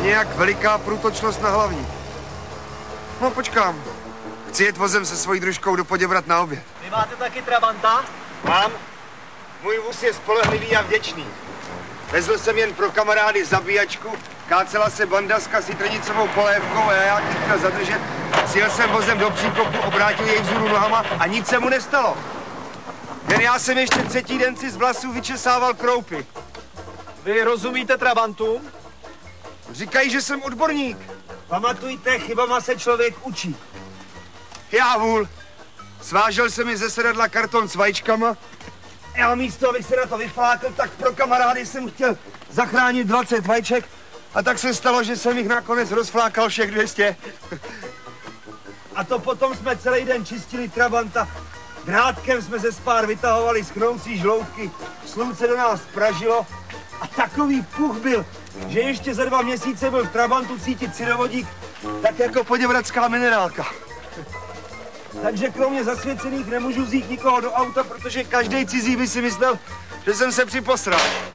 nějak veliká průtočnost na hlavní. No počkám. Chci jet vozem se svojí družkou do Poděbrad na oběd. Vy máte taky trabanta? Mám. Můj vůz je spolehlivý a vděčný. Vezl jsem jen pro kamarády zabíjačku, kácela se banda s kasitrnicovou polévkou a já ji chtěl zadržet. Sjel jsem vozem do příkopu, obrátil jej vzhůru nohama a nic se mu nestalo. Jen já jsem ještě třetí den si z vlasů vyčesával kroupy. Vy rozumíte trabantům? Říkají, že jsem odborník. Pamatujte, chybama se člověk učí. Já vůl. Svážel jsem mi ze sedadla karton s vajíčkama. Já místo, abych se na to vyflákl, tak pro kamarády jsem chtěl zachránit 20 vajíček. A tak se stalo, že jsem jich nakonec rozflákal všech 200. A to potom jsme celý den čistili trabanta. Drátkem jsme ze spár vytahovali z chnousí žloutky. Slunce do nás pražilo a takový puch byl, že ještě za 2 měsíce byl v trabantu cítit syrovodík, tak jako poděbradská minerálka. Takže kromě zasvěcených nemůžu vzít nikoho do auta, protože každý cizí by si myslel, že jsem se připosral.